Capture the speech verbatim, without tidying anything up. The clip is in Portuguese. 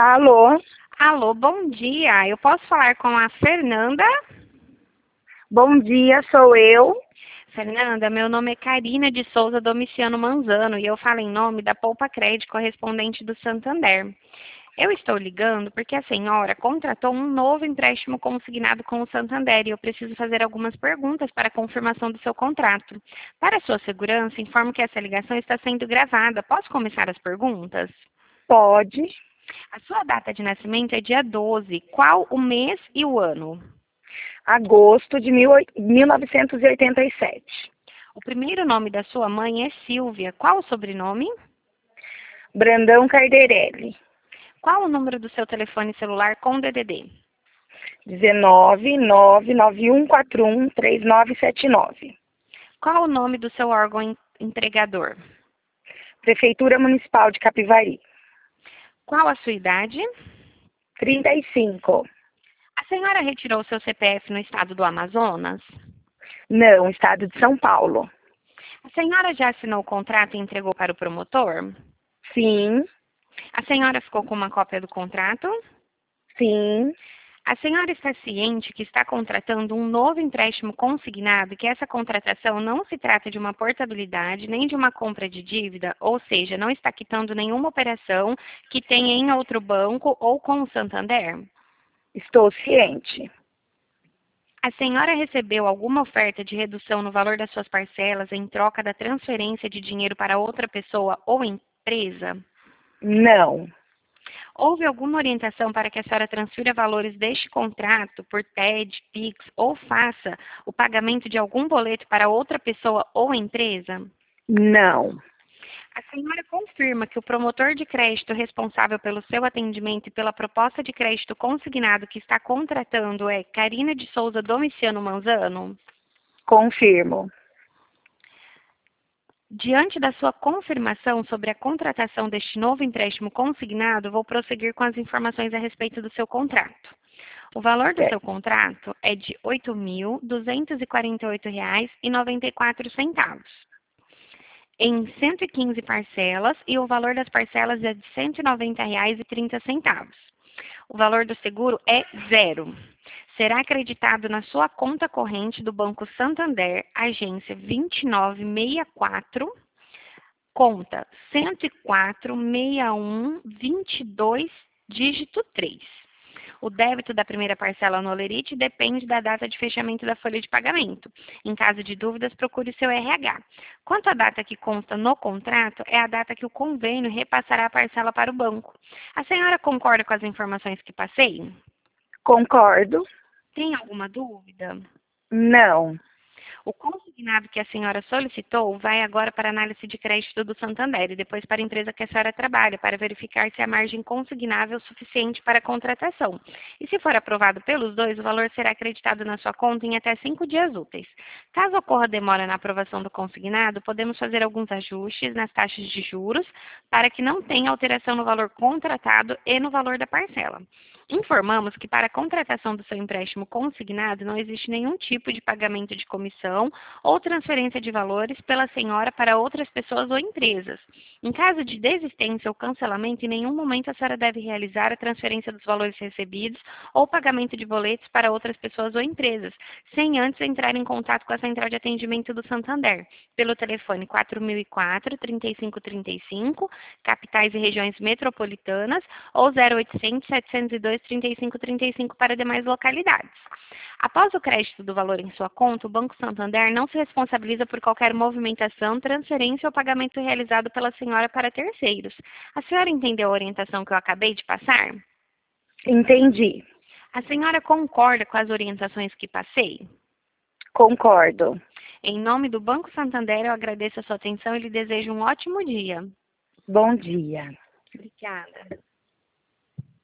Alô? Alô, bom dia. Eu posso falar com a Fernanda? Bom dia, sou eu. Fernanda, meu nome é Karina de Souza Domiciano Manzano e eu falo em nome da Poupa Crédito correspondente do Santander. Eu estou ligando porque a senhora contratou um novo empréstimo consignado com o Santander e eu preciso fazer algumas perguntas para a confirmação do seu contrato. Para sua segurança, informo que essa ligação está sendo gravada. Posso começar as perguntas? Pode. A sua data de nascimento é dia doze. Qual o mês e o ano? Agosto de mil novecentos e oitenta e sete. O primeiro nome da sua mãe é Silvia. Qual o sobrenome? Brandão Carderelli. Qual o número do seu telefone celular com D D D? dezenove, nove nove um quatro um, três nove sete nove. Qual o nome do seu órgão em- empregador? Prefeitura Municipal de Capivari. Qual a sua idade? trinta e cinco. A senhora retirou seu C P F no estado do Amazonas? Não, estado de São Paulo. A senhora já assinou o contrato e entregou para o promotor? Sim, A senhora ficou com uma cópia do contrato? sim, A senhora está ciente que está contratando um novo empréstimo consignado e que essa contratação não se trata de uma portabilidade nem de uma compra de dívida, ou seja, não está quitando nenhuma operação que tenha em outro banco ou com o Santander? estou ciente. A senhora recebeu alguma oferta de redução no valor das suas parcelas em troca da transferência de dinheiro para outra pessoa ou empresa? Não, Houve alguma orientação para que a senhora transfira valores deste contrato por T E D, Pix ou faça o pagamento de algum boleto para outra pessoa ou empresa? não, A senhora confirma que o promotor de crédito responsável pelo seu atendimento e pela proposta de crédito consignado que está contratando é Karina de Souza Domiciano Manzano? confirmo. Diante da sua confirmação sobre a contratação deste novo empréstimo consignado, vou prosseguir com as informações a respeito do seu contrato. O valor do seu Certo. contrato é de oito mil duzentos e quarenta e oito reais e noventa e quatro centavos, em cento e quinze parcelas, e o valor das parcelas é de cento e noventa reais e trinta centavos. O valor do seguro é zero. Será acreditado na sua conta corrente do Banco Santander, agência vinte e nove sessenta e quatro, conta cento e quatro, sessenta e um, vinte e dois, dígito três. O débito da primeira parcela no Olerite depende da data de fechamento da folha de pagamento. Em caso de dúvidas, procure seu R H. Quanto à data que consta no contrato, é a data que o convênio repassará a parcela para o banco. A senhora concorda com as informações que passei? Concordo. Tem alguma dúvida? Não. O consignado que a senhora solicitou vai agora para a análise de crédito do Santander e depois para a empresa que a senhora trabalha, para verificar se a margem consignável é suficiente para a contratação. E se for aprovado pelos dois, o valor será acreditado na sua conta em até cinco dias úteis. Caso ocorra demora na aprovação do consignado, podemos fazer alguns ajustes nas taxas de juros para que não tenha alteração no valor contratado e no valor da parcela. Informamos que para a contratação do seu empréstimo consignado não existe nenhum tipo de pagamento de comissão ou transferência de valores pela senhora para outras pessoas ou empresas. Em caso de desistência ou cancelamento, em nenhum momento a senhora deve realizar a transferência dos valores recebidos ou pagamento de boletos para outras pessoas ou empresas, sem antes entrar em contato com a Central de Atendimento do Santander, pelo telefone quatro mil e quatro, trinta e cinco trinta e cinco, capitais e regiões metropolitanas, ou zero oitocentos, setecentos e dois, trinta e cinco trinta e cinco para demais localidades. Após o crédito do valor em sua conta, o Banco Santander não se responsabiliza por qualquer movimentação, transferência ou pagamento realizado pela senhora para terceiros. A senhora entendeu a orientação que eu acabei de passar? Entendi. A senhora concorda com as orientações que passei? Concordo. Em nome do Banco Santander, eu agradeço a sua atenção e lhe desejo um ótimo dia. Bom dia. Obrigada.